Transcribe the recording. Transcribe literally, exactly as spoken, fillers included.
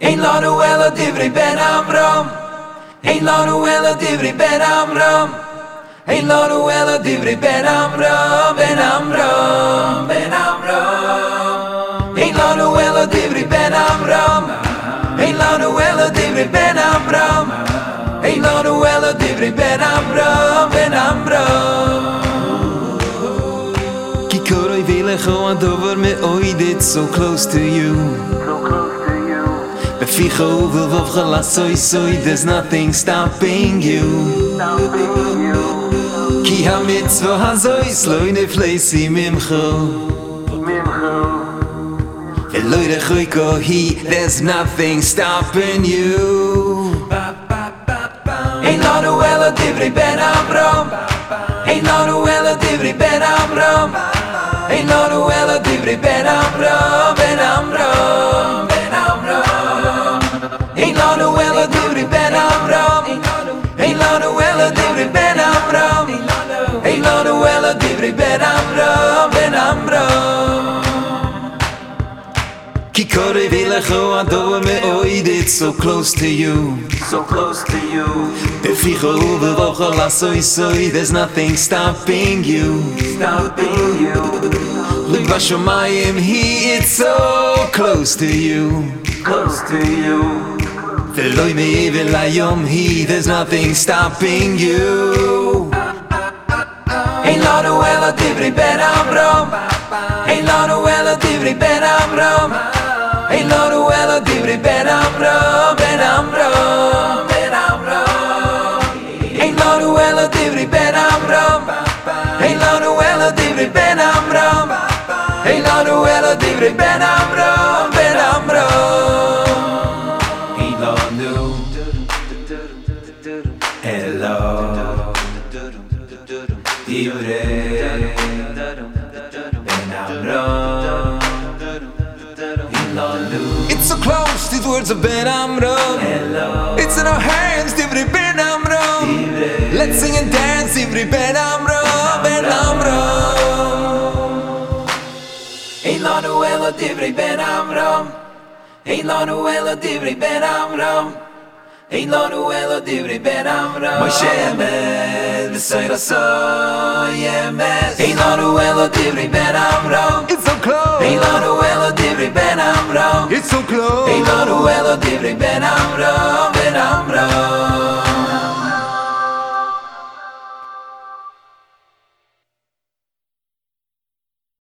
Ein lanu ela divrei ben Amram. Ein lanu ela divrei ben Amram. Ein lanu ela divrei ben Amram, ben Amram, ben Amram. Ein lanu ela divrei ben Amram. Ein lanu ela divrei ben Amram. Ein lanu ela divrei ben Amram, ben Amram. Ki koroi velecho adover me oid, it's so close to you. Beficho vil vov chalasoi soi, there's nothing stopping you. Ki ha mitzvah hazoi sloi nefleisi mimcho. Veloi rechoi kohi, there's nothing stopping you. Ein lanu ela divrei ben Amram. Ein lanu ela divrei ben Amram. Ein lanu ela divrei ben Amram, ben Amram, ben Amram. Ein lanu ela divrei ben Amram. Ein lanu ela divrei ben Amram. Ein lanu ela divrei ben Amram, ben Amram. Ki korei velecho adover me oid, it's so close to you. So close to you. Beficho vil vov chalasoi soi, there's nothing stopping you. Stopping you. Look bashomayim, he, it's so close to you. Close to you. Veloi me'evel hayom, he, there's nothing stopping you. Ein lanu ela divrei ben Amram. Ein lanu ela divrei ben Amram. Ein lanu ela divrei ben Amram, ben Amram, ben Amram. Ein lanu ela divrei ben Amram. Ein lanu ela divrei ben Amram. Ein lanu ela divrei ben Amram, ben Amram. Ein lanu ela divrei ben Amram. Ein lanu It's so close, these words of Ben Amram. It's in our hands, divrei Ben Amram. Let's sing and dance, divrei Ben Amram, Ben Amram. Ein lanu ela divrei ben Amram. Ein lanu ela divrei ben Amram. Ein lanu ela divrei ben Amram. Moshe emes, v'soy rasoy emes. Ein lanu ela divrei ben Amram. It's so close, Ein lanu ela divrei ben Amram. it's so close. Ein lanu ela divrei ben Amram.